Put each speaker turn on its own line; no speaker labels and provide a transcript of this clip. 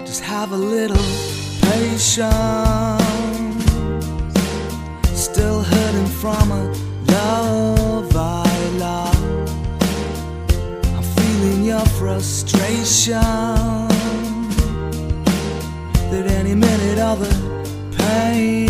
Just have a little patience. Still hurting from a love I lost. I'm feeling your frustration, that any minute all the pain